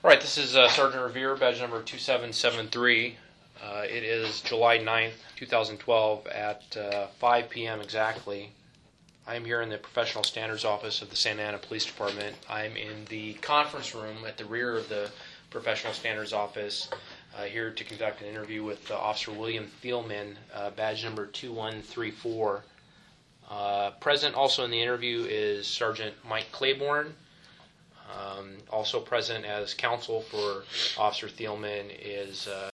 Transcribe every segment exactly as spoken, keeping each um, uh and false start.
All right, this is uh, Sergeant Revere, badge number two seven seven three. Uh, it is July ninth, twenty twelve at uh, five p.m. exactly. I am here in the Professional Standards Office of the Santa Ana Police Department. I'm in the conference room at the rear of the Professional Standards Office, uh, here to conduct an interview with uh, Officer William Thielman, uh, badge number two one three four. Uh, present also in the interview is Sergeant Mike Claiborne. Um, also present as counsel for Officer Thielman is uh,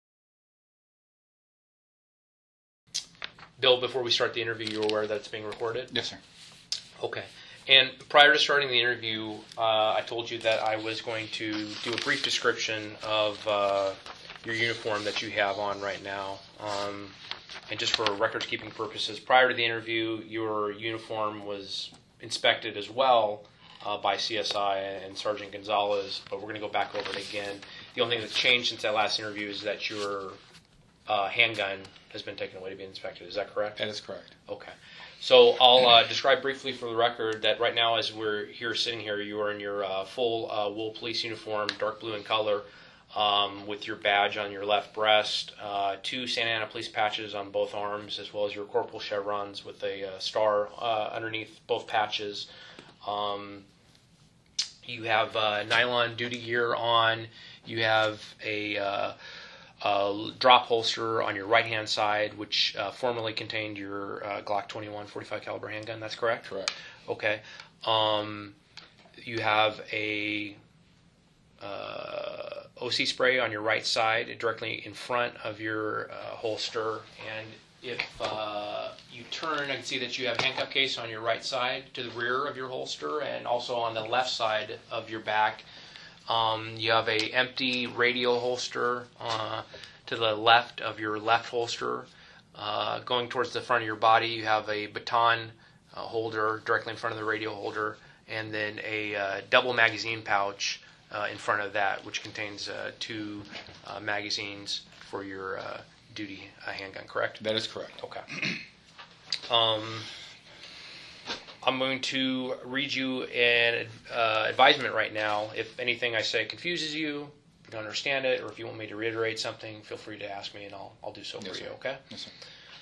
Bill. Before we start the interview, you're aware that it's being recorded? Yes, sir. Okay. And prior to starting the interview, uh, I told you that I was going to do a brief description of uh, your uniform that you have on right now. Um, and just for record-keeping purposes, prior to the interview, your uniform was inspected as well uh, by C S I and Sergeant Gonzalez, but we're going to go back over it again. The only thing that's changed since that last interview is that your uh, handgun has been taken away to be inspected. Is that correct? That is correct. Okay. So I'll uh, describe briefly for the record that right now, as we're here sitting here, you are in your uh, full uh, wool police uniform, dark blue in color, um, with your badge on your left breast, uh, two Santa Ana police patches on both arms, as well as your corporal chevrons with a uh, star uh, underneath both patches. Um, you have uh, nylon duty gear on. You have a uh, Uh, drop holster on your right-hand side, which uh, formerly contained your uh, Glock twenty-one forty-five caliber handgun. That's correct? Correct. Okay. Um, you have a uh, O C spray on your right side, directly in front of your uh, holster. And if uh, you turn, I can see that you have a handcuff case on your right side to the rear of your holster, and also on the left side of your back. Um, you have a empty radio holster uh, to the left of your left holster. Uh, going towards the front of your body, you have a baton uh, holder directly in front of the radio holder, and then a uh, double magazine pouch uh, in front of that, which contains uh, two uh, magazines for your uh, duty uh, handgun, correct? That is correct. Okay. Um... I'm going to read you an uh, advisement right now. If anything I say confuses you, you don't understand it, or if you want me to reiterate something, feel free to ask me, and I'll I'll do so Yes, for sir. you. Okay? Yes, sir.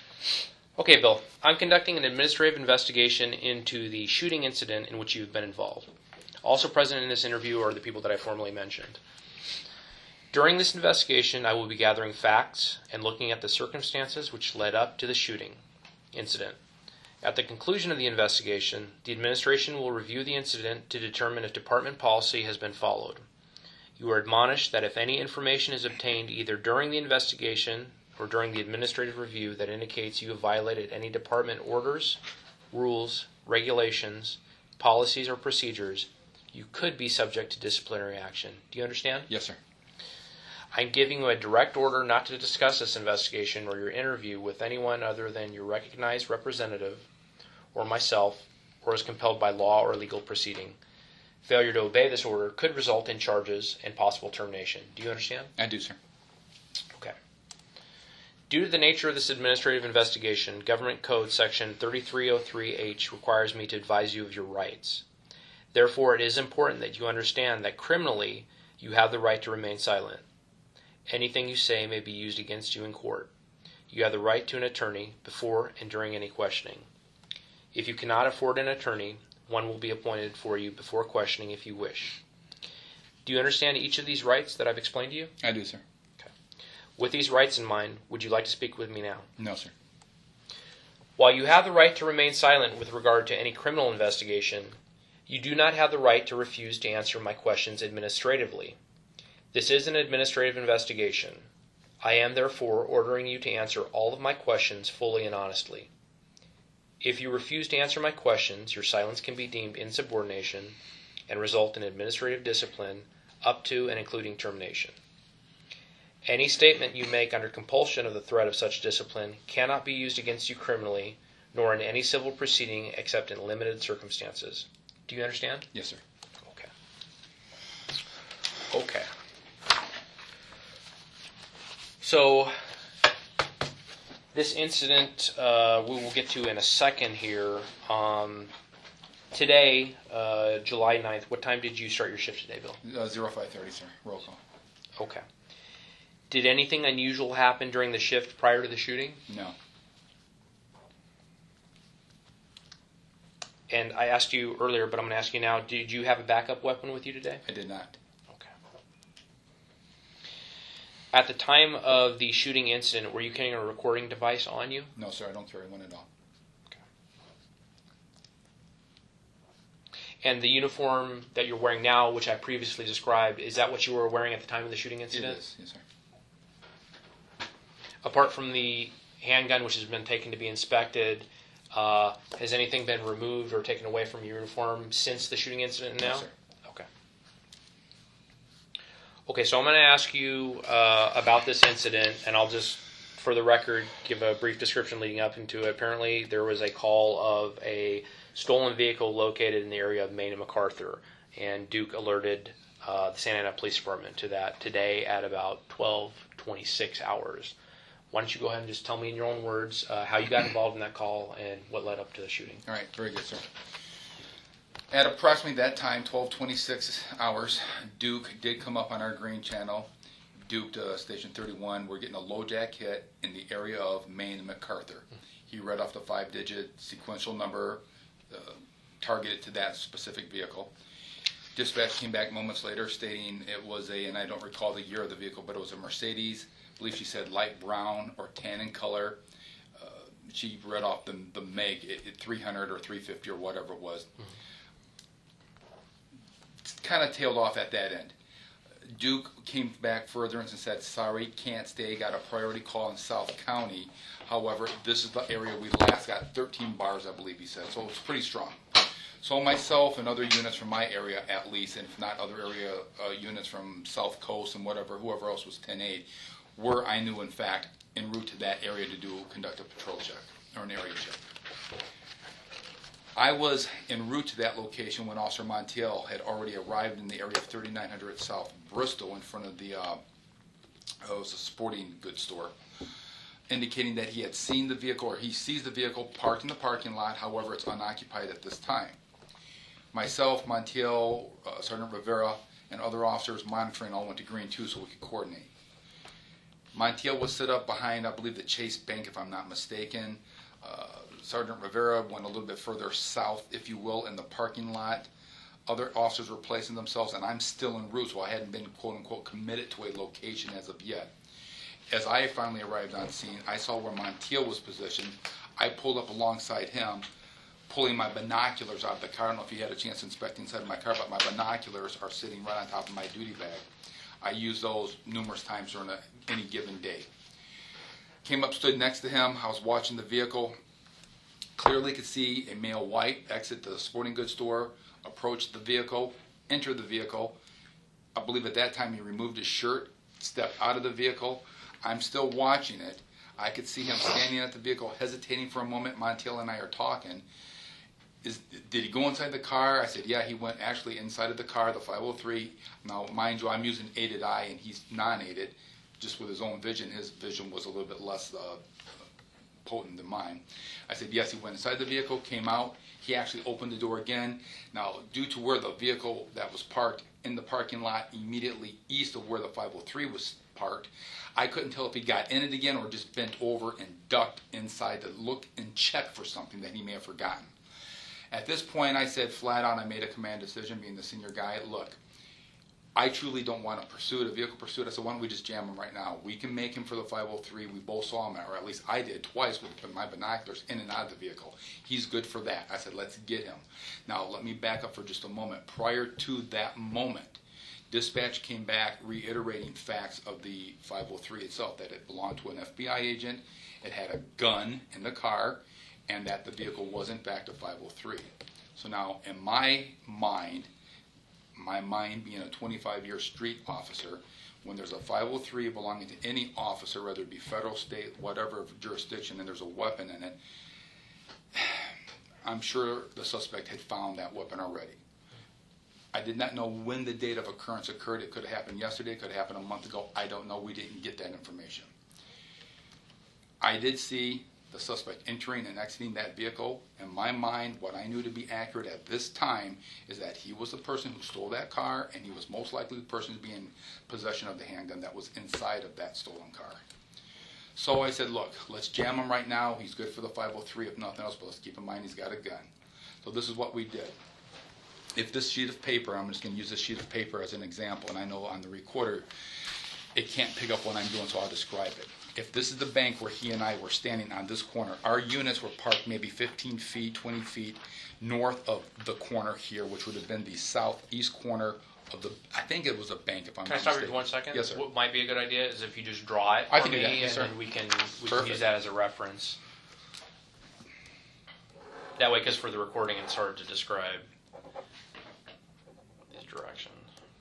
Okay, Bill. I'm conducting an administrative investigation into the shooting incident in which you've been involved. Also present in this interview are the people that I formally mentioned. During this investigation, I will be gathering facts and looking at the circumstances which led up to the shooting incident. At the conclusion of the investigation, the administration will review the incident to determine if department policy has been followed. You are admonished that if any information is obtained either during the investigation or during the administrative review that indicates you have violated any department orders, rules, regulations, policies, or procedures, you could be subject to disciplinary action. Do you understand? Yes, sir. I'm giving you a direct order not to discuss this investigation or your interview with anyone other than your recognized representative or myself, or as compelled by law or legal proceeding. Failure to obey this order could result in charges and possible termination. Do you understand? I do, sir. Okay. Due to the nature of this administrative investigation, Government Code Section thirty-three oh three H requires me to advise you of your rights. Therefore, it is important that you understand that criminally you have the right to remain silent. Anything you say may be used against you in court. You have the right to an attorney before and during any questioning. If you cannot afford an attorney, one will be appointed for you before questioning if you wish. Do you understand each of these rights that I've explained to you? I do, sir. Okay. With these rights in mind, would you like to speak with me now? No, sir. While you have the right to remain silent with regard to any criminal investigation, you do not have the right to refuse to answer my questions administratively. This is an administrative investigation. I am therefore ordering you to answer all of my questions fully and honestly. If you refuse to answer my questions, your silence can be deemed insubordination and result in administrative discipline up to and including termination. Any statement you make under compulsion of the threat of such discipline cannot be used against you criminally, nor in any civil proceeding except in limited circumstances. Do you understand? Yes, sir. Okay. Okay. So, this incident uh, we will get to in a second here. Um, today, uh, July ninth, what time did you start your shift today, Bill? Uh, zero five thirty, sir. Roll call. Okay. Did anything unusual happen during the shift prior to the shooting? No. And I asked you earlier, but I'm going to ask you now, did you have a backup weapon with you today? I did not. Okay. At the time of the shooting incident, were you carrying a recording device on you? No, sir. I don't carry one at all. Okay. And the uniform that you're wearing now, which I previously described, is that what you were wearing at the time of the shooting incident? It is, yes, sir. Apart from the handgun, which has been taken to be inspected, uh, has anything been removed or taken away from your uniform since the shooting incident now? No, sir. Okay. Okay, so I'm going to ask you uh, about this incident, and I'll just, for the record, give a brief description leading up into it. Apparently, there was a call of a stolen vehicle located in the area of Main and MacArthur, and Duke alerted uh, the Santa Ana Police Department to that today at about twelve twenty-six hours. Why don't you go ahead and just tell me in your own words uh, how you got involved in that call and what led up to the shooting. All right, very good, sir. At approximately that time, twelve twenty-six hours, Duke did come up on our green channel. Duke to Station thirty-one. We're getting a low jack hit in the area of Main and MacArthur. He read off the five-digit sequential number uh, targeted to that specific vehicle. Dispatch came back moments later stating it was a, and I don't recall the year of the vehicle, but it was a Mercedes. I believe she said light brown or tan in color. Uh, she read off the, the make, it, it three hundred or three fifty or whatever it was. Mm-hmm. Kind of tailed off at that end. Duke came back further and said, sorry, can't stay, got a priority call in South County. However, this is the area we last got thirteen bars, I believe he said, so it was pretty strong. So myself and other units from my area, at least, and if not other area uh, units from South Coast and whatever, whoever else was ten eight, were, I knew, in fact, en route to that area to do conduct a patrol check or an area check. I was en route to that location when Officer Montiel had already arrived in the area of thirty-nine hundred South Bristol in front of the, uh, oh, it was a sporting goods store, indicating that he had seen the vehicle, or he sees the vehicle parked in the parking lot, however it's unoccupied at this time. Myself, Montiel, uh, Sergeant Rivera, and other officers monitoring all went to green too so we could coordinate. Montiel was set up behind, I believe, the Chase Bank, if I'm not mistaken. Uh, Sergeant Rivera went a little bit further south, if you will, in the parking lot. Other officers were placing themselves, and I'm still en route, so I hadn't been, quote-unquote, committed to a location as of yet. As I finally arrived on scene, I saw where Montiel was positioned. I pulled up alongside him, pulling my binoculars out of the car. I don't know if you had a chance to inspect inside of my car, but my binoculars are sitting right on top of my duty bag. I use those numerous times during a, any given day. Came up, stood next to him. I was watching the vehicle. Clearly could see a male white exit the sporting goods store, approach the vehicle, enter the vehicle. I believe at that time he removed his shirt, stepped out of the vehicle. I'm still watching it. I could see him standing at the vehicle, hesitating for a moment. Montiel and I are talking. Is, did he go inside the car? I said, yeah, he went actually inside of the car, the five oh three. Now, mind you, I'm using aided eye, and he's non-aided. Just with his own vision, his vision was a little bit less uh, potent than mine. I said, yes, he went inside the vehicle, came out. He actually opened the door again. Now, due to where the vehicle that was parked in the parking lot immediately east of where the five oh three was parked, I couldn't tell if he got in it again or just bent over and ducked inside to look and check for something that he may have forgotten. At this point, I said flat out, I made a command decision, being the senior guy, look, I truly don't want to pursue it, a vehicle pursuit. I said, why don't we just jam him right now? We can make him for the five oh three. We both saw him, or at least I did twice with my binoculars in and out of the vehicle. He's good for that. I said, let's get him. Now, let me back up for just a moment. Prior to that moment, dispatch came back reiterating facts of the five oh three itself, that it belonged to an F B I agent, it had a gun in the car, and that the vehicle was in fact a five oh three. So now, in my mind, my mind being a twenty-five year street officer, when there's a five oh three belonging to any officer, whether it be federal, state, whatever jurisdiction, and there's a weapon in it, I'm sure the suspect had found that weapon already. I did not know when the date of occurrence occurred. It could have happened yesterday, it could have happened a month ago. I don't know. We didn't get that information. I did see the suspect entering and exiting that vehicle. In my mind, what I knew to be accurate at this time is that he was the person who stole that car, and he was most likely the person to be in possession of the handgun that was inside of that stolen car. So I said, look, let's jam him right now. He's good for the five oh three if nothing else, but let's keep in mind he's got a gun. So this is what we did. If this sheet of paper, I'm just going to use this sheet of paper as an example, and I know on the recorder it can't pick up what I'm doing, so I'll describe it. If this is the bank where he and I were standing on this corner, our units were parked maybe fifteen feet, twenty feet north of the corner here, which would have been the southeast corner of the, I think it was a bank, if I'm Can I not stop you mistaken. for one second? Yes, sir. What might be a good idea is if you just draw it for I can do me, that, yes, and sir. then we can we can Perfect. use that as a reference. That way, because for the recording, it's hard to describe these directions.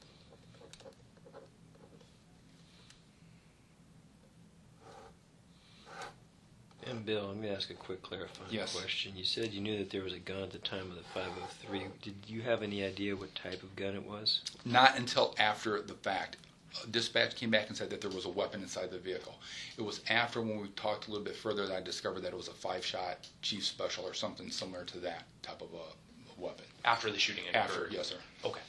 And Bill, let me ask a quick clarifying Yes. question. You said you knew that there was a gun at the time of the five oh three. Did you have any idea what type of gun it was? Not until after the fact. Dispatch came back and said that there was a weapon inside the vehicle. It was after, when we talked a little bit further, that I discovered that it was a five-shot Chief Special or something similar to that type of a weapon. After the shooting occurred. After, yes, sir. Okay.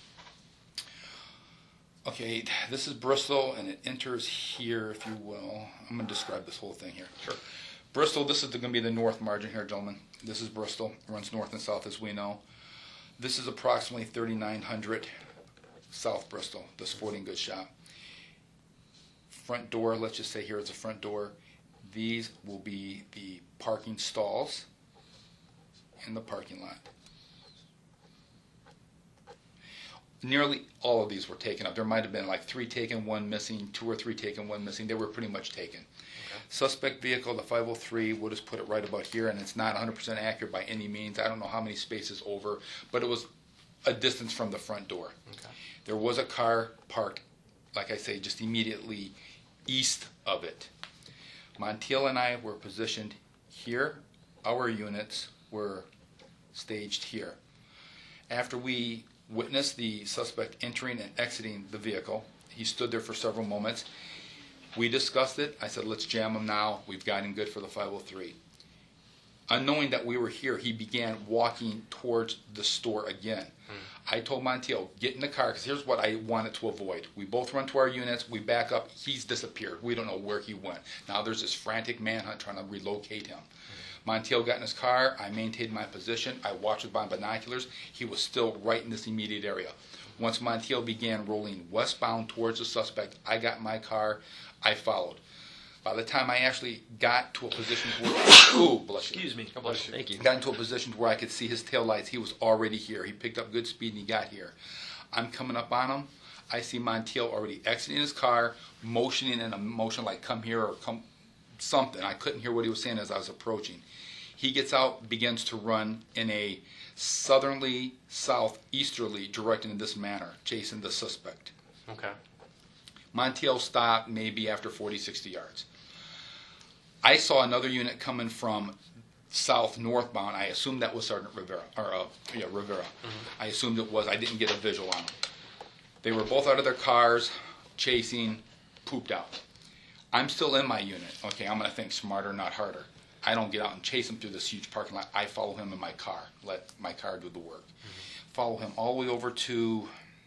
Okay, this is Bristol, and it enters here, if you will. I'm going to describe this whole thing here. Sure. Bristol, this is going to be the north margin here, gentlemen. This is Bristol. It runs north and south, as we know. This is approximately thirty-nine hundred South Bristol, the sporting goods shop. Front door, let's just say here is the front door. These will be the parking stalls in the parking lot. Nearly all of these were taken up. There might have been like three taken, one missing, two or three taken, one missing. They were pretty much taken. Okay. Suspect vehicle, the five oh three, we'll just put it right about here, and it's not one hundred percent accurate by any means. I don't know how many spaces over, but it was a distance from the front door. Okay. There was a car parked, like I say, just immediately east of it. Montiel and I were positioned here. Our units were staged here. After we witnessed the suspect entering and exiting the vehicle, he stood there for several moments. We discussed it. I said, let's jam him now. We've got him good for the five oh three. Unknowing that we were here, he began walking towards the store again. Hmm. I told Montiel, get in the car, because here's what I wanted to avoid. We both run to our units. We back up. He's disappeared. We don't know where he went. Now there's this frantic manhunt trying to relocate him. Hmm. Montiel got in his car. I maintained my position. I watched with my binoculars. He was still right in this immediate area. Once Montiel began rolling westbound towards the suspect, I got in my car. I followed. By the time I actually got to a position where, ooh, bless you. Excuse me. Bless you. Thank you. Got into a position where I could see his taillights. He was already here. He picked up good speed and he got here. I'm coming up on him. I see Montiel already exiting his car, motioning in a motion like come here or come something. I couldn't hear what he was saying as I was approaching. He gets out, begins to run in a southerly, southeasterly direction in this manner, chasing the suspect. Okay. Montiel stopped maybe after forty, sixty yards. I saw another unit coming from south northbound. I assumed that was Sergeant Rivera, or uh, yeah, Rivera. Mm-hmm. I assumed it was. I didn't get a visual on them. They were both out of their cars, chasing, pooped out. I'm still in my unit. Okay, I'm going to think smarter, not harder. I don't get out and chase him through this huge parking lot. I follow him in my car. Let my car do the work. Mm-hmm. Follow him all the way over to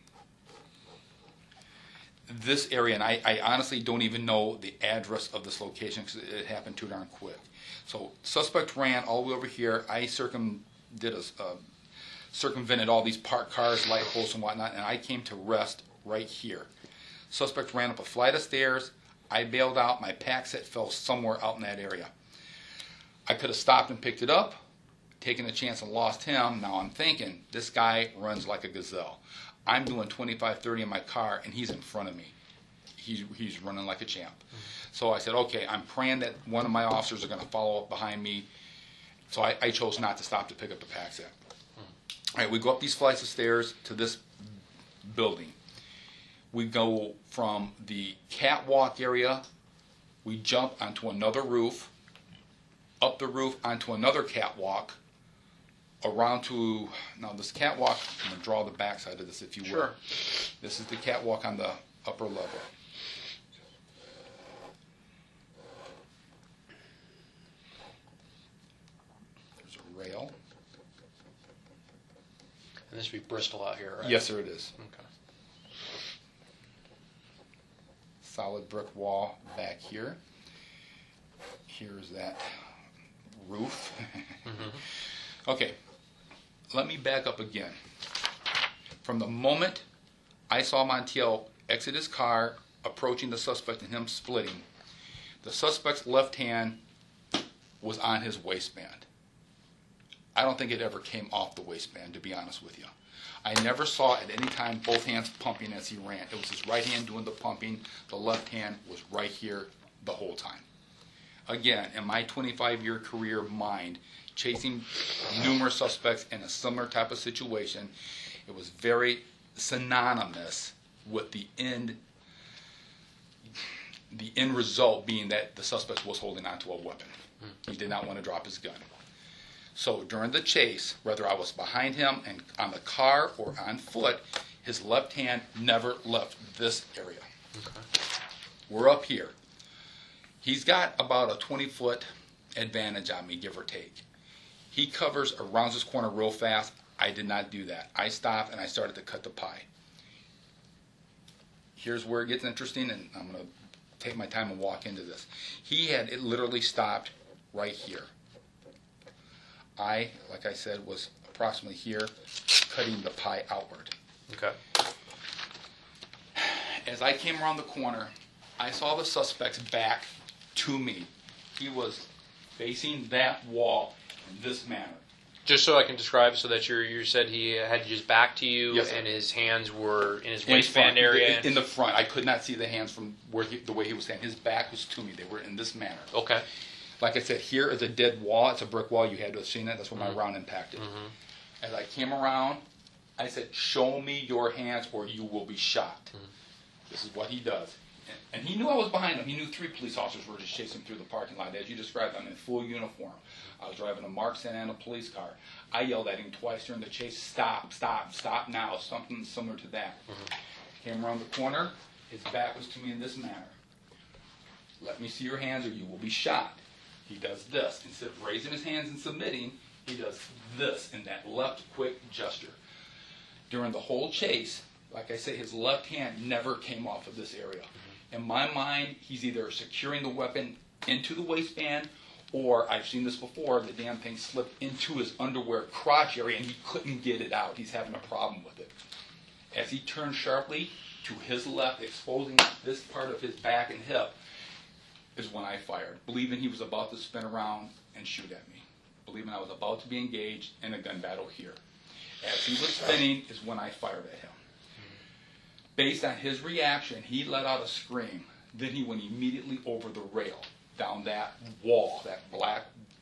this area, and I, I honestly don't even know the address of this location because it happened too darn quick. So suspect ran all the way over here. I circum did a uh, circumvented all these parked cars, light posts, and whatnot, and I came to rest right here. Suspect ran up a flight of stairs. I bailed out. My pack set fell somewhere out in that area. I could have stopped and picked it up, taken a chance and lost him. Now I'm thinking, this guy runs like a gazelle. I'm doing twenty-five, thirty in my car, and he's in front of me. He's, he's running like a champ. Mm-hmm. So I said, okay, I'm praying that one of my officers are going to follow up behind me. So I, I chose not to stop to pick up the pack set. Mm-hmm. All right, we go up these flights of stairs to this building. We go from the catwalk area, we jump onto another roof, up the roof onto another catwalk, around to, now this catwalk, I'm going to draw the back side of this if you will. Sure. This is the catwalk on the upper level. And this would be Bristol out here, right? Yes, sir, it is. Okay. Solid brick wall back here. Here's that roof. Mm-hmm. Okay, let me back up again. From the moment I saw Montiel exit his car, approaching the suspect and him splitting, the suspect's left hand was on his waistband. I don't think it ever came off the waistband, to be honest with you. I never saw at any time both hands pumping as he ran. It was his right hand doing the pumping. The left hand was right here the whole time. Again, in my twenty-five-year career mind, chasing numerous suspects in a similar type of situation, it was very synonymous with the end the end result being that the suspect was holding onto a weapon. He did not want to drop his gun. So during the chase, whether I was behind him and on the car or on foot, his left hand never left this area. Okay. We're up here. He's got about a twenty-foot advantage on me, give or take. He covers around this corner real fast. I did not do that. I stopped and I started to cut the pie. Here's where it gets interesting, and I'm going to take my time and walk into this. He had it literally stopped right here. I, like I said, was approximately here, cutting the pie outward. Okay. As I came around the corner, I saw the suspect's back to me. He was facing that wall in this manner. Just so I can describe, so that you you said he had his back to you, Yes, sir. and his hands were in his In waistband front, area. In, in the front. I could not see the hands from where he, the way he was standing. His back was to me. They were in this manner. Okay. Like I said, here is a dead wall. It's a brick wall. You had to have seen it. That's where Mm-hmm. my round impacted. Mm-hmm. As I came around, I said, "Show me your hands or you will be shot." Mm-hmm. This is what he does. And, and he knew I was behind him. He knew three police officers were just chasing him through the parking lot. As you described, I'm in full uniform. I was driving a Mark Santana police car. I yelled at him twice during the chase, "Stop, stop, stop now," something similar to that. Mm-hmm. Came around the corner. His back was to me in this manner. "Let me see your hands or you will be shot." He does this. Instead of raising his hands and submitting, he does this in that left quick gesture. During the whole chase, like I say, his left hand never came off of this area. Mm-hmm. In my mind, he's either securing the weapon into the waistband, or I've seen this before, the damn thing slipped into his underwear crotch area and he couldn't get it out. He's having a problem with it. As he turned sharply to his left, exposing this part of his back and hip, is when I fired, believing he was about to spin around and shoot at me, believing I was about to be engaged in a gun battle here. As he was spinning is when I fired at him. Based on his reaction, he let out a scream. Then he went immediately over the rail, down that wall, that black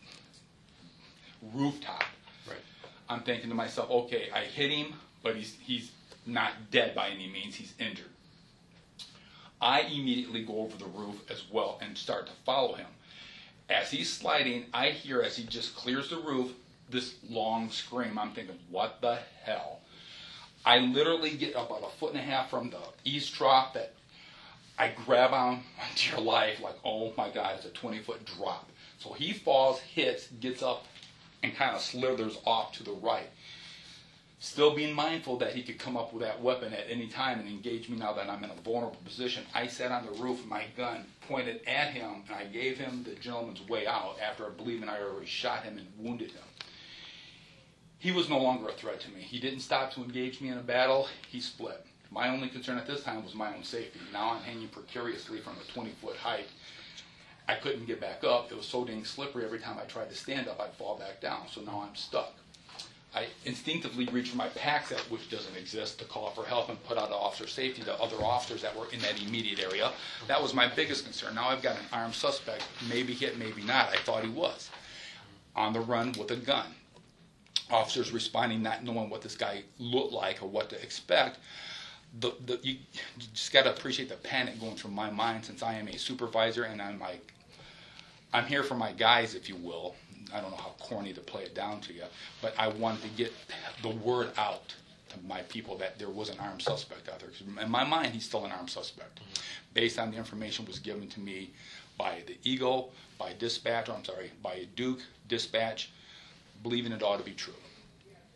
rooftop. Right. I'm thinking to myself, okay, I hit him, but he's he's not dead by any means. He's injured. I immediately go over the roof as well and start to follow him. As he's sliding, I hear, as he just clears the roof, this long scream. I'm thinking, what the hell? I literally get about a foot and a half from the east trough that I grab on my dear life, like, oh my God, it's a twenty-foot drop. So he falls, hits, gets up, and kind of slithers off to the right. Still being mindful that he could come up with that weapon at any time and engage me now that I'm in a vulnerable position, I sat on the roof with my gun pointed at him, and I gave him the gentleman's way out after believing I already shot him and wounded him. He was no longer a threat to me. He didn't stop to engage me in a battle. He split. My only concern at this time was my own safety. Now I'm hanging precariously from a twenty-foot height. I couldn't get back up. It was so dang slippery. Every time I tried to stand up, I'd fall back down. So now I'm stuck. I instinctively reached for my pack set, which doesn't exist, to call for help and put out officer safety to other officers that were in that immediate area. That was my biggest concern. Now I've got an armed suspect, maybe hit, maybe not. I thought he was. On the run with a gun. Officers responding, not knowing what this guy looked like or what to expect. The, the, you, you just got to appreciate the panic going through my mind, since I am a supervisor and I'm like, I'm here for my guys, if you will. I don't know how corny to play it down to you, but I wanted to get the word out to my people that there was an armed suspect out there. 'Cause in my mind, he's still an armed suspect, based on the information was given to me by the Eagle, by dispatch, or I'm sorry, by Duke dispatch, believing it ought to be true. So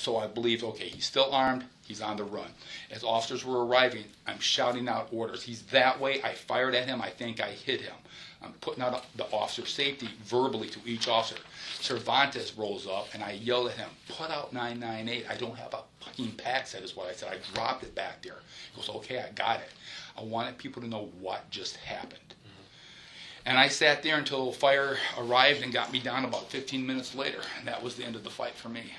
So I believed, okay, he's still armed, he's on the run. As officers were arriving, I'm shouting out orders. He's that way, I fired at him, I think I hit him. I'm putting out the officer's safety verbally to each officer. Cervantes rolls up, and I yelled at him, put out nine nine eight. I don't have a fucking pack set, is what I said. I dropped it back there. He goes, okay, I got it. I wanted people to know what just happened. Mm-hmm. And I sat there until fire arrived and got me down about fifteen minutes later, and that was the end of the fight for me.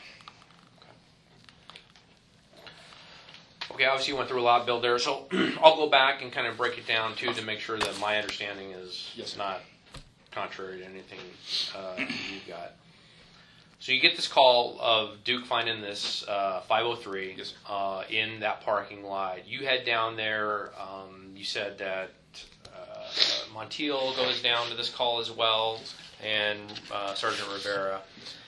Okay, obviously you went through a lot, Bill, there, so I'll go back and kind of break it down, too, to make sure that my understanding is Yes, sir. not contrary to anything uh, you've got. So you get this call of Duke finding this uh, five oh three Yes, uh, in that parking lot. You head down there. Um, you said that uh, Montiel goes down to this call as well, and uh, Sergeant Rivera.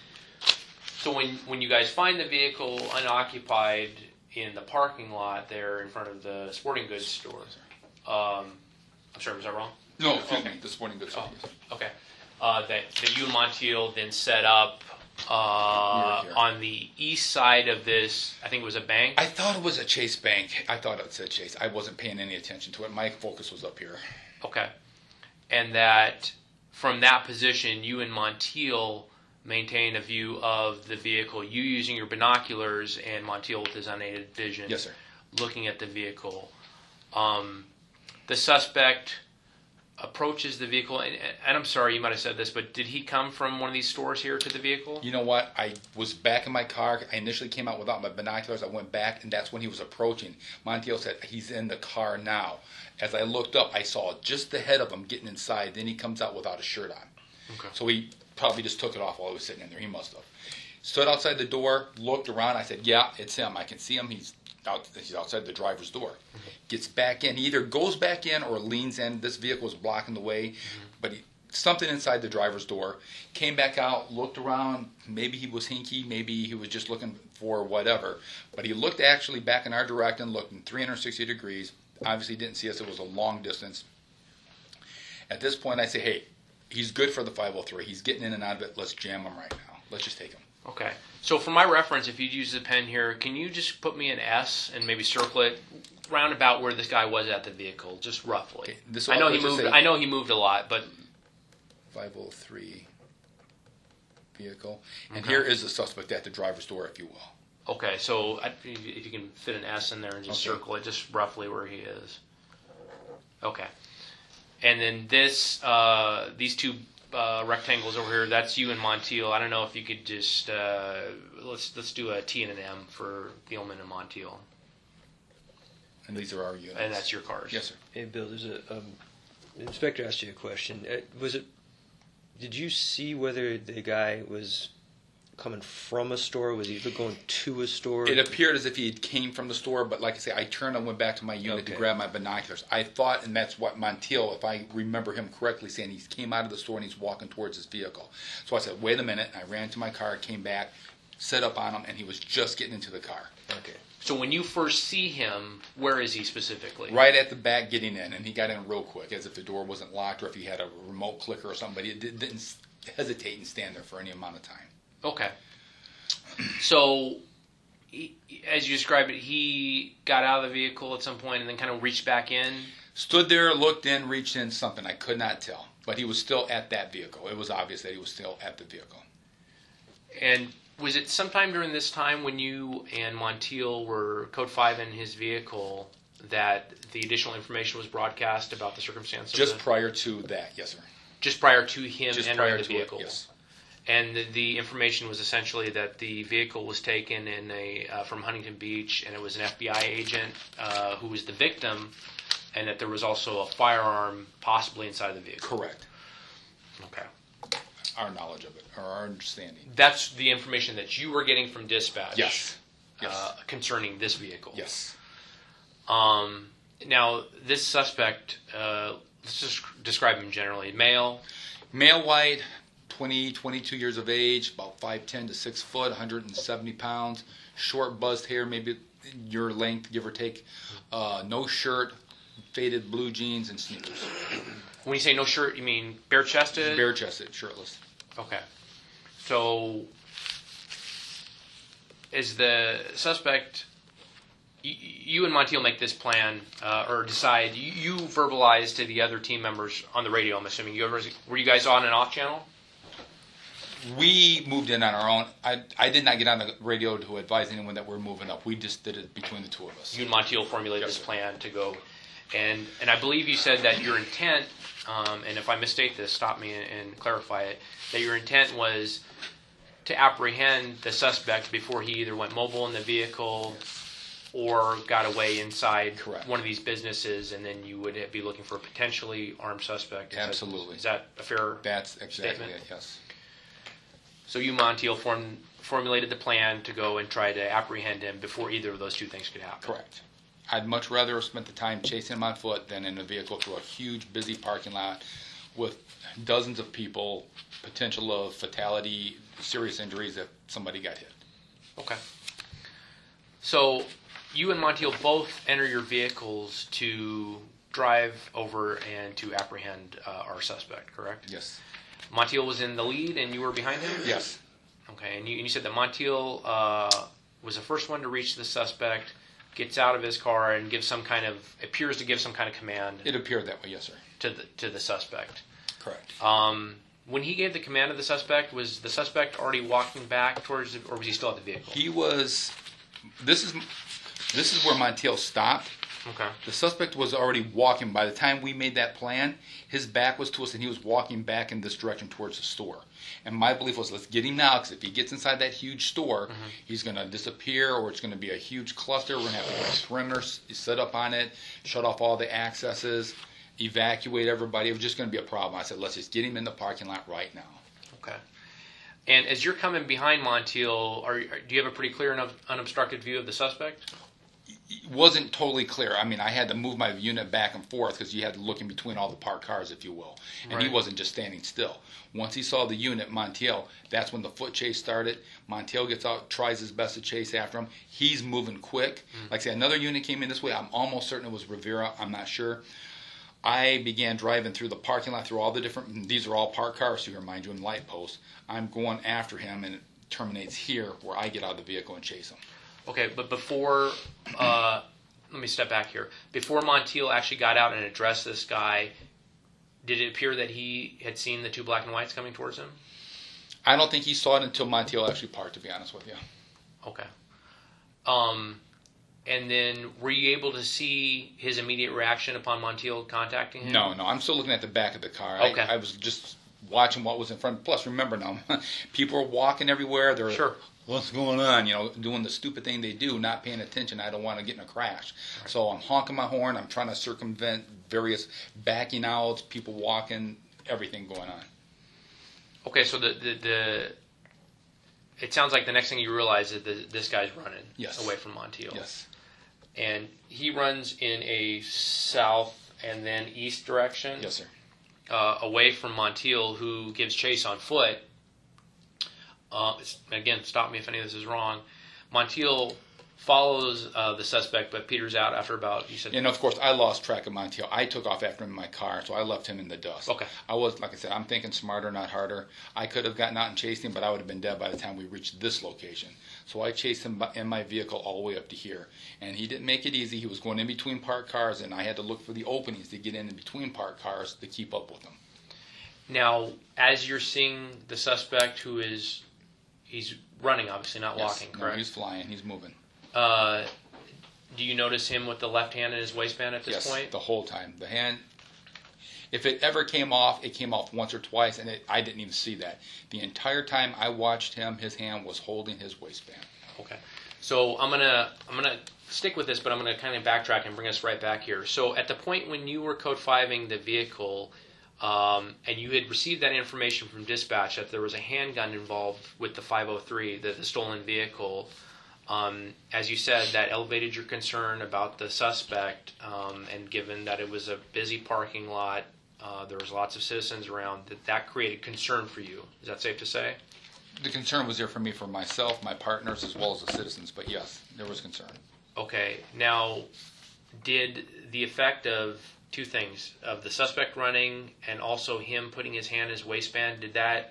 So when when you guys find the vehicle unoccupied in the parking lot there in front of the sporting goods store, um, I'm sorry, was that wrong? No, excuse me, the sporting goods store. Oh, okay. Uh, that, that you and Montiel then set up uh, We were here. on the east side of this, I think it was a bank? I thought it was a Chase Bank. I thought it said Chase. I wasn't paying any attention to it. My focus was up here. Okay. And that from that position, you and Montiel maintained a view of the vehicle, you using your binoculars and Montiel with his unaided vision. Yes, sir. Looking at the vehicle. Um, the suspect approaches the vehicle, and, and I'm sorry, you might have said this, but did he come from one of these stores here to the vehicle? You know what? I was back in my car. I initially came out without my binoculars. I went back, and that's when he was approaching. Montiel said, he's in the car now. As I looked up, I saw just the head of him getting inside. Then he comes out without a shirt on. Okay. So he probably just took it off while he was sitting in there. He must have. Stood outside the door, looked around. I said, yeah, it's him. I can see him. He's out, he's outside the driver's door. Mm-hmm. Gets back in. He either goes back in or leans in. This vehicle is blocking the way. Mm-hmm. But he, something inside the driver's door. Came back out, looked around. Maybe he was hinky. Maybe he was just looking for whatever. But he looked actually back in our direction, looked in three hundred sixty degrees. Obviously didn't see us. It was a long distance. At this point, I say, hey, he's good for the five oh three. He's getting in and out of it. Let's jam him right now. Let's just take him. Okay. So for my reference, if you'd use the pen here, can you just put me an S and maybe circle it round about where this guy was at the vehicle, just roughly? Okay, this I know he let's just moved. say- I know he moved a lot, but five oh three vehicle. And Okay. here is the suspect at the driver's door, if you will. okay. So I, if you can fit an S in there and just Okay. circle it, just roughly where he is. Okay. And then this, uh, these two uh, rectangles over here, that's you and Montiel. I don't know if you could just uh, let's let's do a T and an M for Thielman and Montiel, And these are our units. and that's your cars. Yes, sir. Hey, Bill, there's a um, the inspector asked you a question. Uh, was it? Did you see whether the guy was coming from a store? Was he going to a store? It appeared as if he had came from the store, but like I say, I turned and went back to my unit to Okay. grab my binoculars. I thought, and that's what Montiel, if I remember him correctly, saying he came out of the store and he's walking towards his vehicle. So I said, wait a minute. I ran to my car, came back, set up on him, and he was just getting into the car. Okay. So when you first see him, where is he specifically? Right at the back getting in, and he got in real quick, as if the door wasn't locked or if he had a remote clicker or something, but he did- didn't hesitate and stand there for any amount of time. Okay. So, he, as you described it, he got out of the vehicle at some point and then kind of reached back in. Stood there, looked in, reached in, something. I could not tell. But he was still at that vehicle. It was obvious that he was still at the vehicle. And was it sometime during this time when you and Montiel were code five in his vehicle that the additional information was broadcast about the circumstances? Just prior to that, yes, sir. just prior to him Just entering prior the to it, vehicle. yes. And the, the information was essentially that the vehicle was taken in a uh, from Huntington Beach, and it was an F B I agent uh, who was the victim, and that there was also a firearm possibly inside the vehicle. Correct. Okay. Our knowledge of it, or our understanding. That's the information that you were getting from dispatch. Yes. Yes. Uh, concerning this vehicle. Yes. Um, now, this suspect, uh, let's just describe him generally. Male. Male white, twenty, twenty-two years of age, about five ten to six foot, one hundred seventy pounds, short buzzed hair, maybe your length, give or take. Uh, no shirt, faded blue jeans, and sneakers. When you say no shirt, you mean bare chested? Bare chested, shirtless. Okay. So, is the suspect. You, you and Montiel make this plan uh, or decide. You, you verbalize to the other team members on the radio. I'm assuming you ever, were you guys on and off channel? We moved in on our own. I, I did not get on the radio to advise anyone that we're moving up. We just did it between the two of us. You and Montiel formulated Yes, this sir. plan to go, and and I believe you said that your intent, um, and if I misstate this, stop me and, and clarify it. That your intent was to apprehend the suspect before he either went mobile in the vehicle or got away inside Correct. one of these businesses, and then you would be looking for a potentially armed suspect. Is that- Absolutely. Is that a fair That's exactly statement? it, yes. So you, Montiel, form, formulated the plan to go and try to apprehend him before either of those two things could happen. Correct. I'd much rather have spent the time chasing him on foot than in a vehicle through a huge, busy parking lot with dozens of people, potential of fatality, serious injuries if somebody got hit. Okay. So you and Montiel both enter your vehicles to drive over and to apprehend uh, our suspect, correct? Yes. Montiel was in the lead and you were behind him? Yes. Okay, and you, and you said that Montiel uh, was the first one to reach the suspect, gets out of his car and gives some kind of, appears to give some kind of command It appeared that way, yes, sir. to the, to the suspect. Correct. Um, when he gave the command to the suspect, was the suspect already walking back towards, the, or was he still at the vehicle? He was, this is, this is where Montiel stopped. Okay. The suspect was already walking. By the time we made that plan, his back was to us and he was walking back in this direction towards the store. And my belief was, let's get him now, because if he gets inside that huge store, mm-hmm. he's going to disappear, or it's going to be a huge cluster. We're going to have to get a perimeter set up on it, shut off all the accesses, evacuate everybody. It was just going to be a problem. I said, let's just get him in the parking lot right now. Okay. And as you're coming behind Montiel, are, are, do you have a pretty clear and unobstructed view of the suspect? It wasn't totally clear. I mean, I had to move my unit back and forth because you had to look in between all the parked cars, if you will. And right. he wasn't just standing still. Once he saw the unit, Montiel, that's when the foot chase started. Montiel gets out, tries his best to chase after him. He's moving quick. Mm. Like I said, another unit came in this way. I'm almost certain it was Rivera. I'm not sure. I began driving through the parking lot, through all the different, these are all parked cars here, mind you, in light posts. I'm going after him, and it terminates here where I get out of the vehicle and chase him. Okay, but before, uh, let me step back here. Before Montiel actually got out and addressed this guy, did it appear that he had seen the two black and whites coming towards him? I don't think he saw it until Montiel actually parked, to be honest with you. Okay. Um, and then were you able to see his immediate reaction upon Montiel contacting him? No, no, I'm still looking at the back of the car. Okay. I, I was just watching what was in front. Plus, remember now, people are walking everywhere. They're sure. What's going on? You know, doing the stupid thing they do, not paying attention. I don't want to get in a crash. Right. So I'm honking my horn. I'm trying to circumvent various backing outs, people walking, everything going on. Okay, so the the, the it sounds like the next thing you realize is that this guy's running yes. away from Montiel. Yes. And he runs in a south and then east direction. Yes, sir. Uh, away from Montiel, who gives chase on foot. Uh, again, stop me if any of this is wrong. Montiel follows uh, the suspect, but peters out after about, you said... And, of course, I lost track of Montiel. I took off after him in my car, so I left him in the dust. Okay. I was, like I said, I'm thinking smarter, not harder. I could have gotten out and chased him, but I would have been dead by the time we reached this location. So I chased him in my vehicle all the way up to here. And he didn't make it easy. He was going in between parked cars, and I had to look for the openings to get in, in between parked cars to keep up with him. Now, as you're seeing the suspect who is... He's running, obviously, not yes. walking, correct? No, he's flying. He's moving. Uh, do you notice him with the left hand in his waistband at this yes, point? the whole time. The hand, if it ever came off, it came off once or twice, and it, I didn't even see that. The entire time I watched him, his hand was holding his waistband. Okay. So I'm gonna I'm gonna stick with this, but I'm gonna kind of backtrack and bring us right back here. So at the point when you were code fiving the vehicle, um, and you had received that information from dispatch that there was a handgun involved with the five oh three, the, the stolen vehicle, um, as you said, that elevated your concern about the suspect, um, and given that it was a busy parking lot, uh, there was lots of citizens around, that that created concern for you. Is that safe to say? The concern was there for me, for myself, my partners, as well as the citizens. But yes, there was concern. Okay. Now, did the effect of two things, of the suspect running and also him putting his hand in his waistband, did that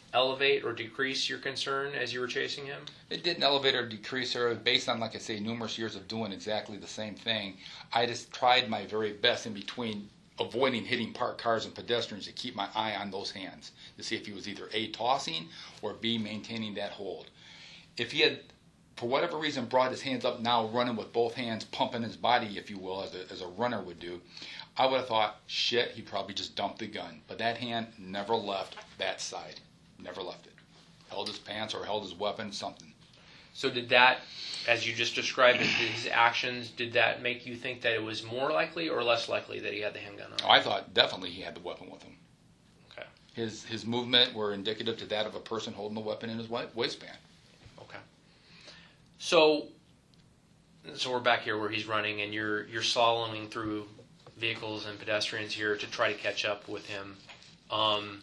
elevate or decrease your concern as you were chasing him? It didn't elevate or decrease her based on, like I say, numerous years of doing exactly the same thing. I just tried my very best in between avoiding hitting parked cars and pedestrians to keep my eye on those hands to see if he was either A, tossing, or B, maintaining that hold. If he had, for whatever reason, brought his hands up now, running with both hands, pumping his body, if you will, as a, as a runner would do, I would have thought, shit, he probably just dumped the gun. But that hand never left that side. Never left it. Held his pants or held his weapon, something. So did that, as you just described it, his actions, did that make you think that it was more likely or less likely that he had the handgun on? Oh, I thought definitely he had the weapon with him. Okay. His his movement were indicative to that of a person holding the weapon in his wa- waistband. Okay. So, so we're back here where he's running, and you're you're slaloming through vehicles and pedestrians here to try to catch up with him. Um,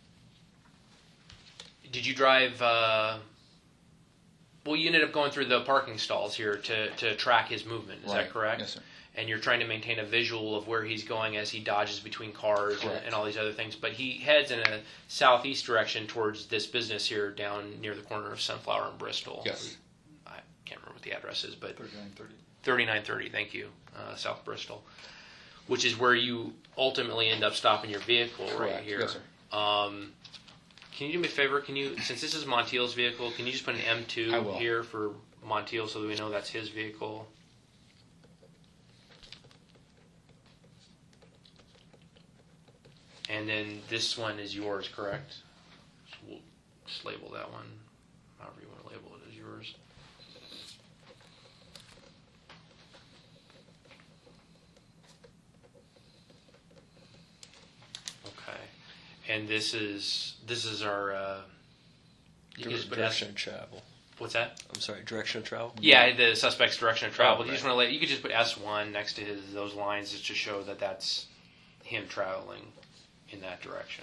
did you drive? Uh, well, you ended up going through the parking stalls here to, to track his movement. Is Right. that correct? Yes, sir. And you're trying to maintain a visual of where he's going as he dodges between cars and, Correct. and all these other things. But he heads in a southeast direction towards this business here down near the corner of Sunflower and Bristol. Yes. I can't remember what the address is, but thirty-nine thirty. thirty-nine thirty, thank you, uh, South Bristol, which is where you ultimately end up stopping your vehicle right Correct. here. Yes, sir. Um, can you do me a favor? Can you, since this is Montiel's vehicle, can you just put an M two I will. here for Montiel so that we know that's his vehicle? And then this one is yours, correct? So we'll just label that one, however you want to label it, as yours. Okay, and this is this is our. Uh, you can just put S- Direction of travel. What's that? I'm sorry, direction of travel? Yeah, the suspect's direction of travel. Oh, You just right. want to let, you could just put S one next to his those lines just to show that that's him traveling in that direction.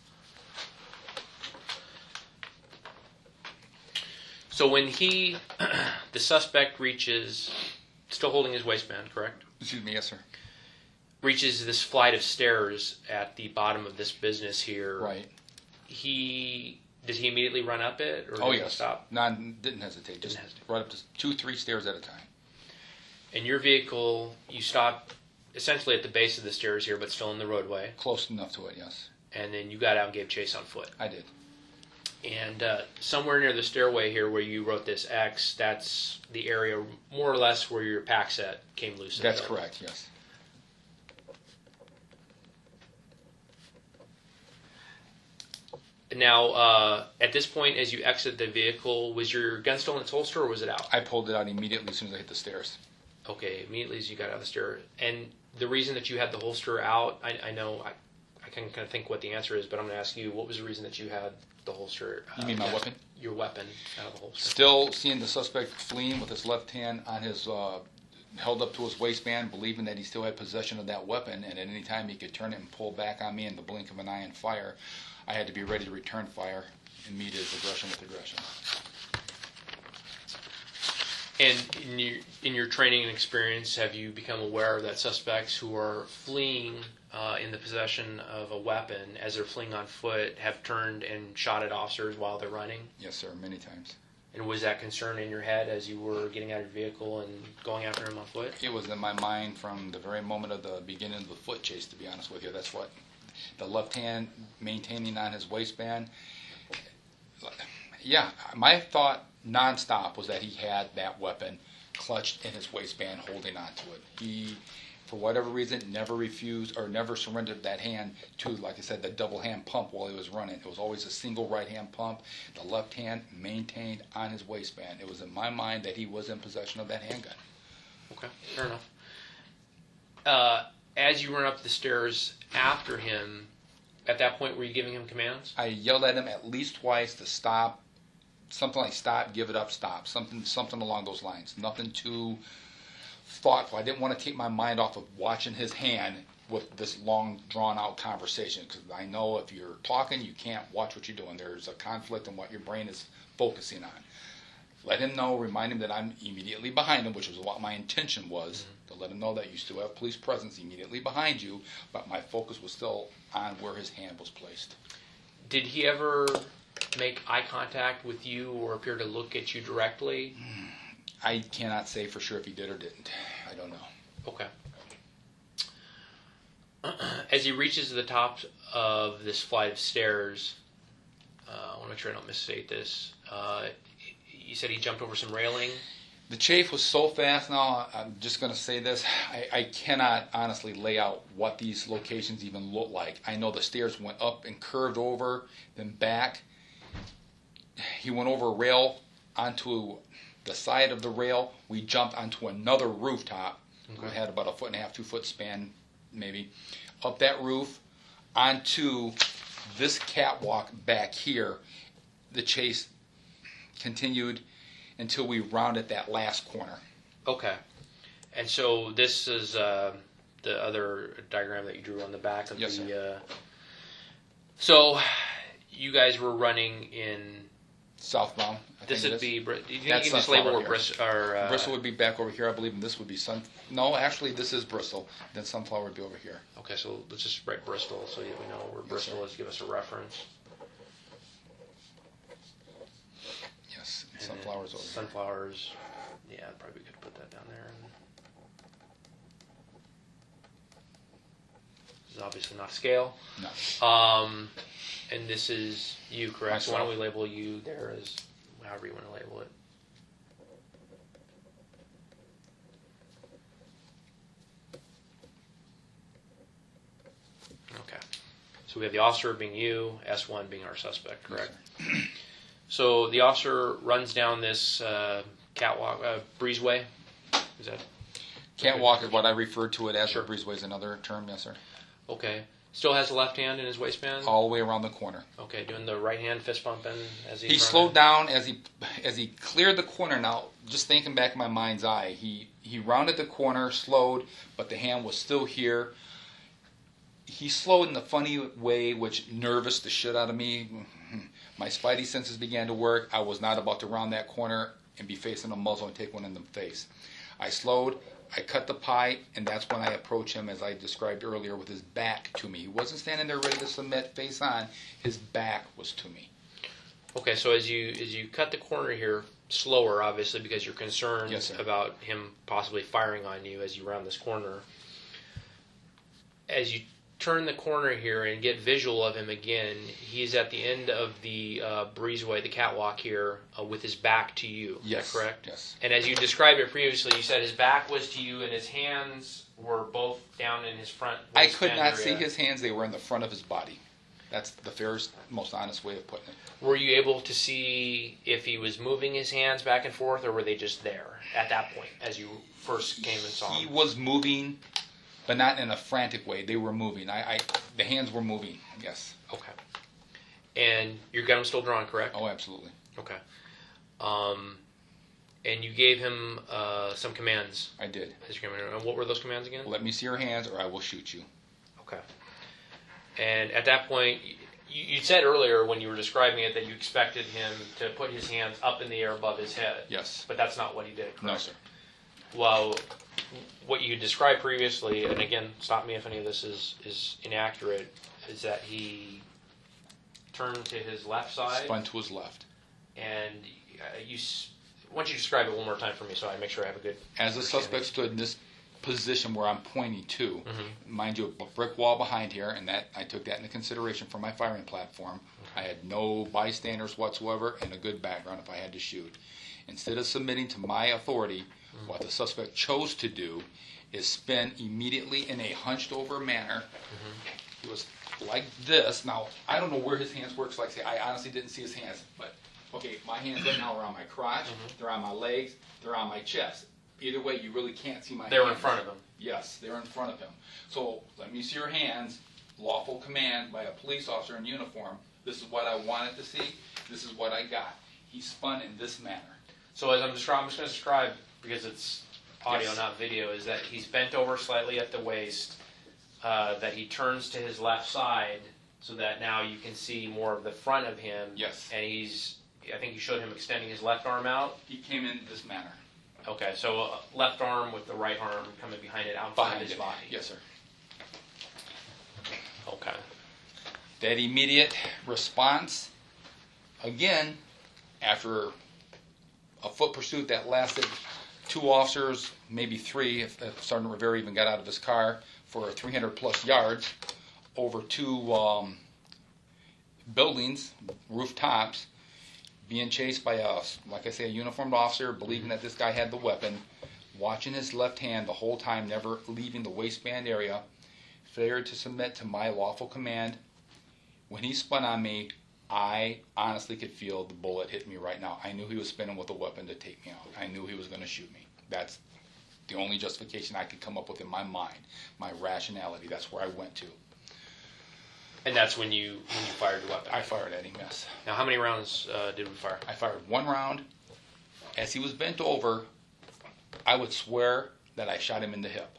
So when he, the suspect reaches, still holding his waistband, correct? Excuse me, yes, sir. Reaches this flight of stairs at the bottom of this business here. Right. He did he immediately run up it, or Oh, did he yes. stop? Non, didn't hesitate. Just hesitate. right up to two, three stairs at a time. And your vehicle, you stop essentially at the base of the stairs here, but still in the roadway. Close enough to it, yes. And then you got out and gave chase on foot. I did. And uh, somewhere near the stairway here where you wrote this X, that's the area more or less where your pack set came loose. in the That's building. correct, yes. Now, uh, at this point, as you exit the vehicle, was your gun still in its holster or was it out? I pulled it out immediately as soon as I hit the stairs. Okay, immediately as you got out of the stair. And the reason that you had the holster out, I, I know I, I can kind of think what the answer is, but I'm going to ask you, what was the reason that you had the holster? Uh, You mean my weapon? Your weapon out of the holster. Still seeing the suspect fleeing with his left hand on his, uh, held up to his waistband, believing that he still had possession of that weapon, and at any time he could turn it and pull back on me in the blink of an eye and fire. I had to be ready to return fire and meet his aggression with aggression. And in your, in your training and experience, have you become aware that suspects who are fleeing uh, in the possession of a weapon, as they're fleeing on foot, have turned and shot at officers while they're running? Yes, sir, many times. And was that concern in your head as you were getting out of your vehicle and going after him on foot? It was in my mind from the very moment of the beginning of the foot chase, to be honest with you. That's what the left hand maintaining on his waistband. Yeah, my thought nonstop was that he had that weapon clutched in his waistband, holding onto it. He, for whatever reason, never refused or never surrendered that hand to, like I said, the double hand pump while he was running. It was always a single right hand pump. The left hand maintained on his waistband. It was in my mind that he was in possession of that handgun. Okay, fair enough. Uh, as you run up the stairs after him, at that point, were you giving him commands? I yelled at him at least twice to stop, something like stop, give it up, stop, something, something along those lines. Nothing too thoughtful. I didn't want to take my mind off of watching his hand with this long, drawn-out conversation, because I know if you're talking, you can't watch what you're doing. There's a conflict in what your brain is focusing on. Let him know, remind him that I'm immediately behind him, which was what my intention was, mm-hmm. to let him know that you still have police presence immediately behind you, but my focus was still on where his hand was placed. Did he ever make eye contact with you or appear to look at you directly? I cannot say for sure if he did or didn't. I don't know. Okay. As he reaches the top of this flight of stairs, uh, I want to make sure I don't misstate this. Uh, you said he jumped over some railing. The chafe was so fast now, I'm just going to say this. I, I cannot honestly lay out what these locations even look like. I know the stairs went up and curved over, then back. He went over a rail onto the side of the rail. We jumped onto another rooftop. Okay. We had about a foot and a half, two foot span maybe. Up that roof, onto this catwalk back here. The chase continued until we rounded that last corner. Okay. And so this is uh, the other diagram that you drew on the back of Yes, the... sir. Uh, so you guys were running in... Southbound. I This think it would is. be... Br- You can That's just label Sunflower where here. Bristol... Or, uh, Bristol would be back over here, I believe, and this would be Sun. No, actually, this is Bristol. Then Sunflower would be over here. Okay, so let's just write Bristol so that we know where Yes, Bristol sir. is. Give us a reference. Yes, and And Sunflower's then over here. Sunflowers. Yeah, probably could put that down there. This is obviously not scale. No. Um, and this is you, correct? So why don't we Myself. label you there as however you want to label it? Okay. So we have the officer being you, S one being our suspect, correct? So the officer runs down this uh, catwalk, uh, breezeway. Is that Catwalk is what I refer to it as. Sure. The breezeway is another term, yes, sir. okay? Still has the left hand in his waistband. All the way around the corner. Okay, doing the right hand fist pumping as he's He running. slowed down as he as he cleared the corner. Now, just thinking back in my mind's eye, he he rounded the corner, slowed, but the hand was still here. He slowed in a funny way, which nervous the shit out of me. My spidey senses began to work. I was not about to round that corner and be facing a muzzle and take one in the face. I slowed. I cut the pie, and that's when I approached him, as I described earlier, with his back to me. He wasn't standing there ready to submit, face on. His back was to me. Okay, so as you as you cut the corner here, slower, obviously, because you're concerned Yes, sir. about him possibly firing on you as you round this corner. As you turn the corner here and get visual of him again, he's at the end of the uh, breezeway, the catwalk here, uh, with his back to you. Yes. Is that correct? Yes. And as you described it previously, you said his back was to you and his hands were both down in his front I could waistband not area. see his hands. They were in the front of his body. That's the fairest, most honest way of putting it. Were you able to see if he was moving his hands back and forth, or were they just there at that point as you first came and saw He him? was moving, but not in a frantic way. They were moving. I, I the hands were moving. Yes. Okay. And your gun was still drawn, correct? Oh, absolutely. Okay. Um, and you gave him uh, some commands I did. as you came in. And what were those commands again? Let me see your hands, or I will shoot you. Okay. And at that point, you, you said earlier when you were describing it that you expected him to put his hands up in the air above his head. Yes. But that's not what he did, correct? No, sir. Well, what you described previously, and again, stop me if any of this is, is inaccurate, is that he turned to his left side, Spun to his left. and uh, you. s- Why don't you describe it one more time for me so I make sure I have a good... As the suspect stood in this position where I'm pointing to, Mhm. mind you, a brick wall behind here, and that I took that into consideration for my firing platform. I had no bystanders whatsoever and a good background if I had to shoot. Instead of submitting to my authority, Mm-hmm. what the suspect chose to do is spin immediately in a hunched over manner. Mm-hmm. It was like this. Now, I don't know where his hands were, 'cause like I say, I honestly didn't see his hands, but okay, my hands right now are on my crotch, Mm-hmm. they're on my legs, they're on my chest. Either way, you really can't see my They were hands. in front of him. Yes, they're in front of him. So, let me see your hands. Lawful command by a police officer in uniform. This is what I wanted to see. This is what I got. He spun in this manner. So as I'm describing, I'm just going to describe, because it's audio, Yes. not video, is that he's bent over slightly at the waist, uh, that he turns to his left side so that now you can see more of the front of him. Yes. And he's, I think you showed him extending his left arm out. He came in this manner. Okay, so uh, left arm with the right arm coming behind it, out in front of Behind his it. body. Yes, sir. Okay. That immediate response, Again, after a foot pursuit that lasted two officers, maybe three, if, if Sergeant Rivera even got out of his car, for three hundred plus yards over two um, buildings, rooftops, being chased by a, like I say, a uniformed officer, believing that this guy had the weapon, watching his left hand the whole time, never leaving the waistband area, failure to submit to my lawful command. When he spun on me, I honestly could feel the bullet hit me right now. I knew he was spinning with a weapon to take me out. I knew he was going to shoot me. That's the only justification I could come up with in my mind, my rationality. That's where I went to. And that's when you when you fired the weapon? I fired at him, yes. Now, how many rounds uh, did we fire? I fired one round. As he was bent over, I would swear that I shot him in the hip.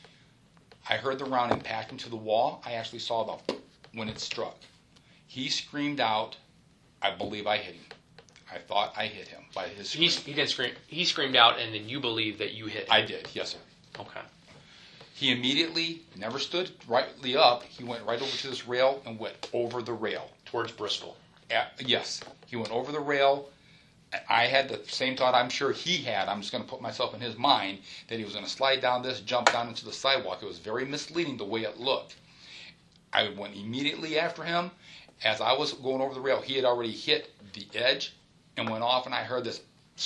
I heard the round impact into the wall. I actually saw the when it struck. He screamed out, I believe I hit him. I thought I hit him by his scream. He's, he didn't scream. He screamed out, and then you believe that you hit him. I did, yes, sir. Okay. He immediately never stood rightly up. He went right over to this rail and went over the rail. Towards Bristol. At, yes. He went over the rail. I had the same thought I'm sure he had. I'm just going to put myself in his mind that he was going to slide down this, jump down into the sidewalk. It was very misleading the way it looked. I went immediately after him. As I was going over the rail, he had already hit the edge and went off, and I heard this,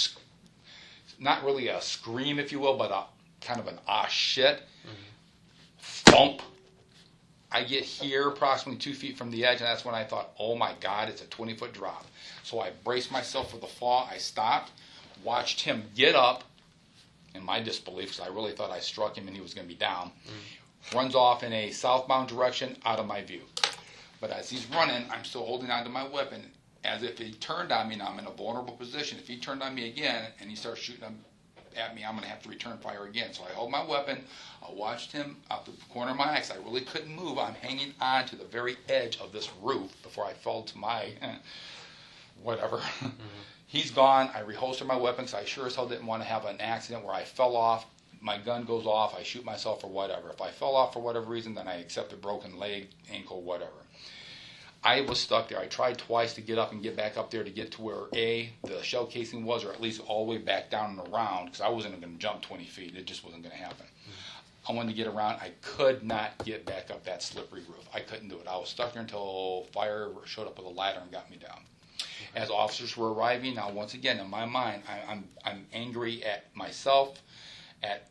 not really a scream, if you will, but a kind of an ah shit. Mm-hmm. Thump. I get here approximately two feet from the edge, and that's when I thought, oh my God, it's a twenty-foot drop. So I braced myself for the fall. I stopped, watched him get up, in my disbelief, because I really thought I struck him and he was going to be down. Mm-hmm. Runs off in a southbound direction out of my view. But as he's running, I'm still holding onto my weapon as if he turned on me. Now I'm in a vulnerable position. If he turned on me again and he starts shooting at me, I'm going to have to return fire again. So I hold my weapon. I watched him out the corner of my eye because I really couldn't move. I'm hanging on to the very edge of this roof before I fell to my whatever. Mm-hmm. He's gone. I reholstered my weapon because I sure as hell didn't want to have an accident where I fell off. My gun goes off. I shoot myself or whatever. If I fell off for whatever reason, then I accept a broken leg, ankle, whatever. I was stuck there. I tried twice to get up and get back up there to get to where A, the shell casing was, or at least all the way back down and around, because I wasn't going to jump twenty feet. It just wasn't going to happen. Mm-hmm. I wanted to get around. I could not get back up that slippery roof. I couldn't do it. I was stuck there until fire showed up with a ladder and got me down. Okay. As officers were arriving, now once again, in my mind, I, I'm, I'm angry at myself, at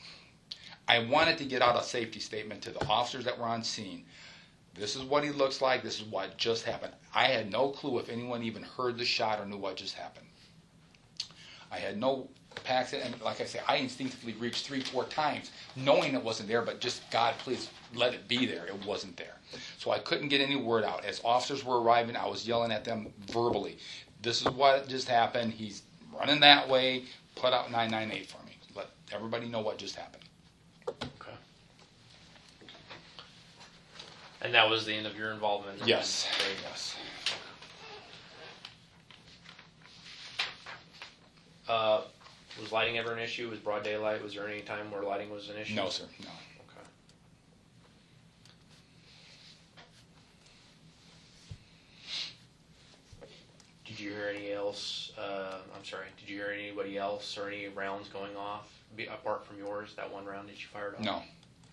I wanted to get out a safety statement to the officers that were on scene. This is what he looks like. This is what just happened. I had no clue if anyone even heard the shot or knew what just happened. I had no packs, and like I say, I instinctively reached three, four times, knowing it wasn't there, but just, God, please let it be there. It wasn't there. So I couldn't get any word out. As officers were arriving, I was yelling at them verbally. This is what just happened. He's running that way. Put out nine nine eight for me. Let everybody know what just happened. Okay. And that was the end of your involvement? Yes. Yes. Uh, was lighting ever an issue? Was broad daylight? Was there any time where lighting was an issue? No, sir. No. Okay. Did you hear any else? Uh, I'm sorry. Did you hear anybody else or any rounds going off be, apart from yours? That one round that you fired off? No.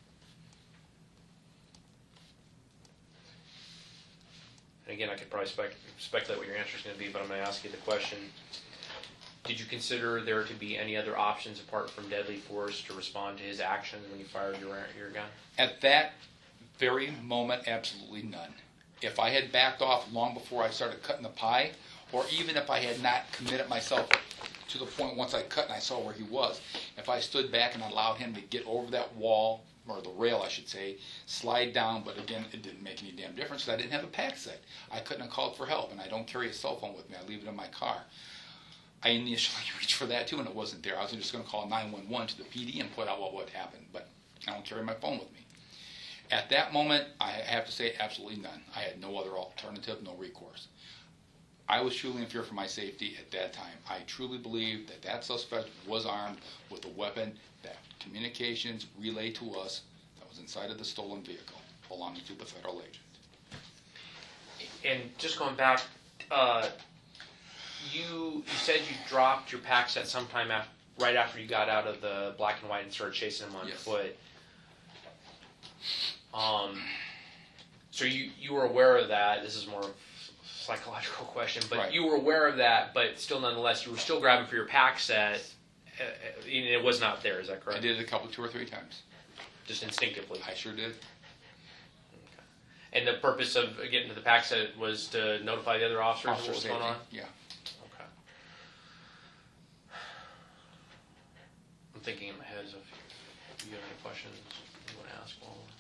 And again, I could probably spec- speculate what your answer is going to be, but I'm going to ask you the question. Did you consider there to be any other options apart from deadly force to respond to his actions when you fired your, your gun? At that very moment, absolutely none. If I had backed off long before I started cutting the pie, or even if I had not committed myself to the point once I cut and I saw where he was, if I stood back and allowed him to get over that wall, or the rail, I should say, slide down, but again, it didn't make any damn difference because I didn't have a pack set. I couldn't have called for help, and I don't carry a cell phone with me. I leave it in my car. I initially reached for that, too, and it wasn't there. I was just going to call nine one one to the P D and put out what would happen, but I don't carry my phone with me. At that moment, I have to say absolutely none. I had no other alternative, no recourse. I was truly in fear for my safety at that time. I truly believe that that suspect was armed with a weapon that communications relayed to us that was inside of the stolen vehicle belonging to the federal agent. And just going back, uh, you you said you dropped your pack set sometime after, right after you got out of the black and white and started chasing him on Yes. foot. Um, so you you were aware of that. This is more of a psychological question, but Right. you were aware of that, but still, nonetheless, you were still grabbing for your pack set, uh, uh, and it was not there. Is that correct? I did it a couple, two or three times. Just instinctively. I sure did. And the purpose of getting to the pack set was to notify the other officers Officer of what was safety. going on? Yeah. Okay. I'm thinking in my head as if you have any questions you want to ask.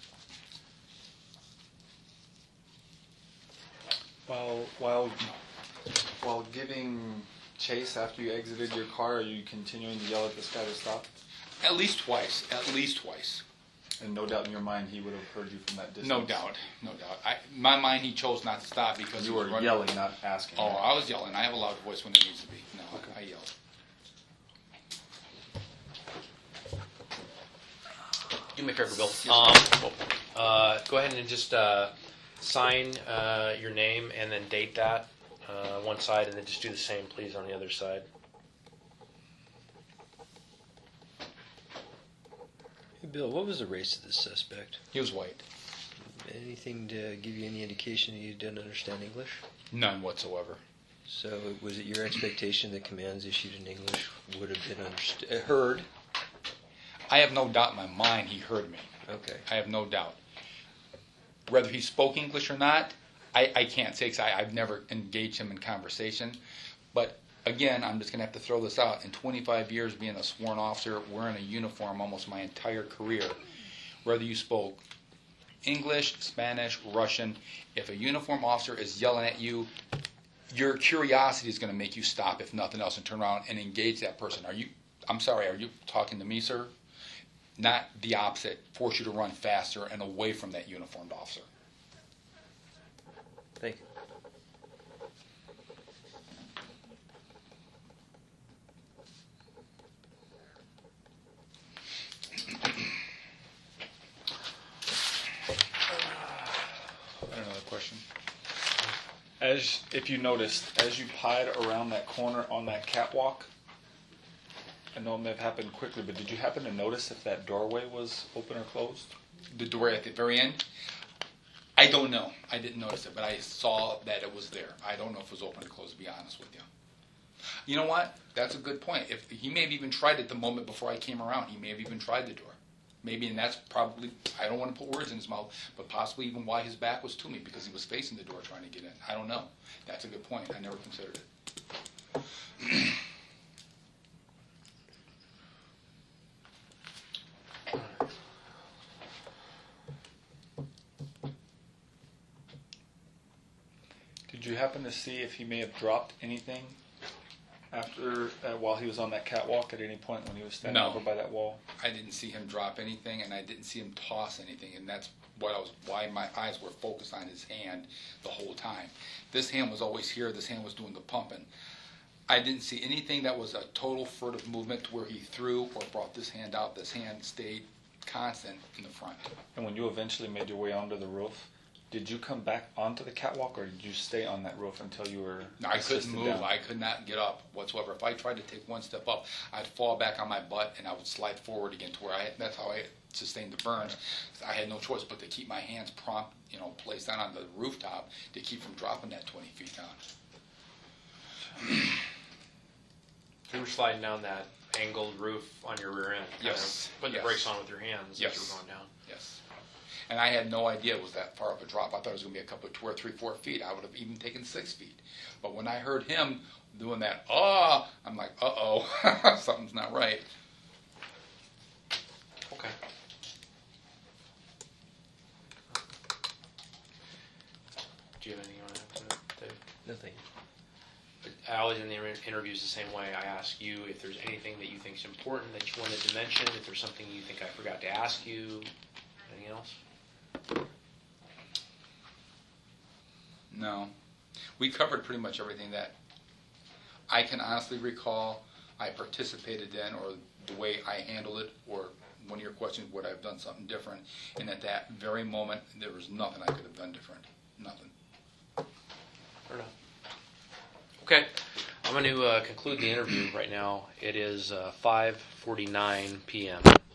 Well, While while while giving chase after you exited your car, are you continuing to yell at this guy to stop? At least twice. At least twice. And no doubt in your mind, he would have heard you from that distance. No doubt. No doubt. I, in my mind, he chose not to stop because You he was were running. yelling, not asking. Oh, I was yelling. I have a loud voice when it needs to be. No, Okay. I yelled. do me a favor, Bill. Yes. Um, uh, go ahead and just uh, sign uh, your name and then date that uh, on one side, and then just do the same, please, on the other side. Hey, Bill, what was the race of the suspect? He was white. Anything to give you any indication that you didn't understand English? None whatsoever. So, was it your expectation that commands issued in English would have been understood, uh, heard? I have no doubt in my mind he heard me. Okay. I have no doubt. Whether he spoke English or not, I, I can't say because I've never engaged him in conversation. But again, I'm just going to have to throw this out. In twenty-five years being a sworn officer, wearing a uniform almost my entire career, whether you spoke English, Spanish, Russian, if a uniform officer is yelling at you, your curiosity is going to make you stop, if nothing else, and turn around and engage that person. Are you, I'm sorry, are you talking to me, sir? Not the opposite. Force you to run faster and away from that uniformed officer. Thank you. Another question? As if you noticed, as you pied around that corner on that catwalk, I know it may have happened quickly, but did you happen to notice if that doorway was open or closed? The door at the very end? I don't know. I didn't notice it, but I saw that it was there. I don't know if it was open or closed, to be honest with you. You know what? That's a good point. If he may have even tried it the moment before I came around. He may have even tried the door. Maybe, and that's probably, I don't want to put words in his mouth, but possibly even why his back was to me, because he was facing the door trying to get in. I don't know. That's a good point. I never considered it. Did you happen to see if he may have dropped anything after, uh, while he was on that catwalk at any point when he was standing No. over by that wall? I didn't see him drop anything, and I didn't see him toss anything, and that's what I was, why my eyes were focused on his hand the whole time. This hand was always here. This hand was doing the pumping. I didn't see anything that was a total furtive movement to where he threw or brought this hand out. This hand stayed constant in the front. And when you eventually made your way onto the roof, did you come back onto the catwalk, or did you stay on that roof until you were I couldn't assisted move. down? I could not get up whatsoever. If I tried to take one step up, I'd fall back on my butt and I would slide forward again to where I. That's how I sustained the burns. I had no choice but to keep my hands prompt, you know, placed down on the rooftop to keep from dropping that twenty feet down. You were sliding down that angled roof on your rear end. kind Yes. of Putting Yes. the brakes on with your hands Yes. as you were going down. Yes. And I had no idea it was that far of a drop. I thought it was going to be a couple of two or three, four feet. I would have even taken six feet. But when I heard him doing that, oh, I'm like, uh-oh, something's not right. Okay. Do you have anything you want to add to that, Dave? Nothing. I always in the inter- interviews the same way. I ask you if there's anything that you think is important that you wanted to mention, if there's something you think I forgot to ask you, anything else? No. We covered pretty much everything that I can honestly recall I participated in, or the way I handled it, or one of your questions, would I have done something different? And at that very moment, there was nothing I could have done different. Nothing. Or not? Okay. I'm going to uh, conclude the interview right now. It is uh, five forty-nine p.m.